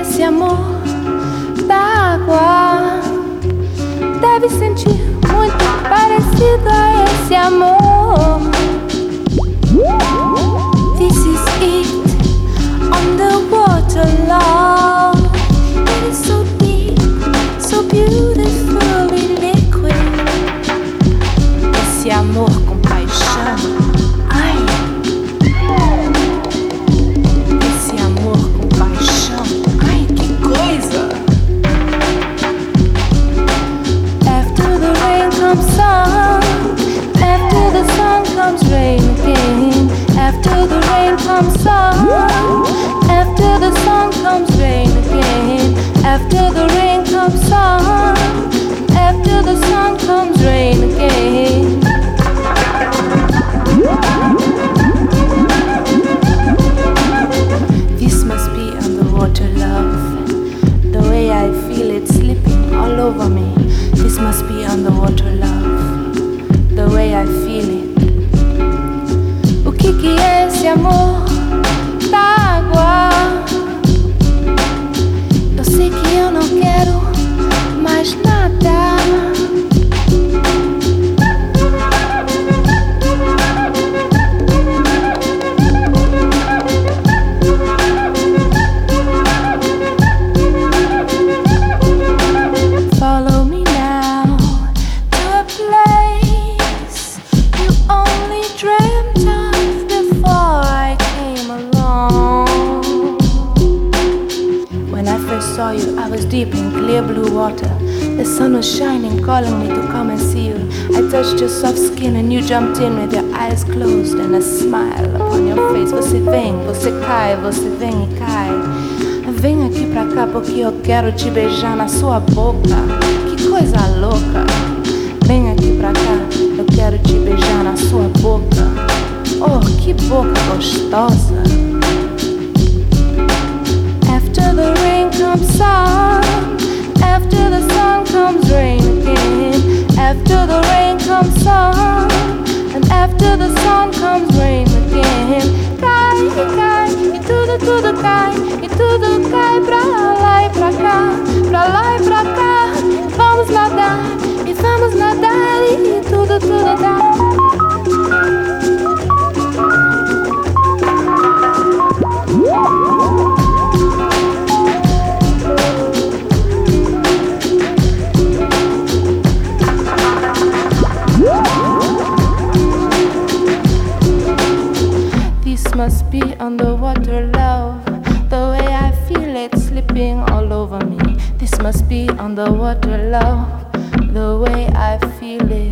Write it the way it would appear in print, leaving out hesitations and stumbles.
esse amor d'água deve sentir muito parecido a esse amor. This is it on the water, love. It is so deep, so beautifully liquid. Esse amor com paixão, ai. Esse amor com paixão, ai, que coisa. After the rain comes sun, after the sun comes rain again. After the rain comes sun, after the sun comes rain again. After the rain comes sun, after the sun comes rain again. This must be underwater love, the way I feel it slipping all over me. This must be underwater love, the way I feel it. O que é esse amor d'água? Eu sei que eu não quero mais nada. Follow me now to a place you only dreamt of before I came along. When I first saw you, I was deep in clear blue water. The sun was shining, calling me to come and see you. I touched your soft skin and you jumped in with your eyes closed and a smile upon your face. Você vem, você cai, você vem e cai. Vem aqui pra cá porque eu quero te beijar na sua boca. Que coisa louca. Vem aqui pra cá, eu quero te beijar na sua boca. Oh, que boca gostosa. After the rain comes sun, after the sun comes rain again. After the rain comes sun, and after the sun comes rain again. Cai, cai, e tudo cai, e tudo cai pra lá e pra cá, pra lá e pra cá. Vamos nadar, e vamos nadar, e tudo dá. This must be underwater love, the way I feel it slipping all over me. This must be underwater love, the way I feel it.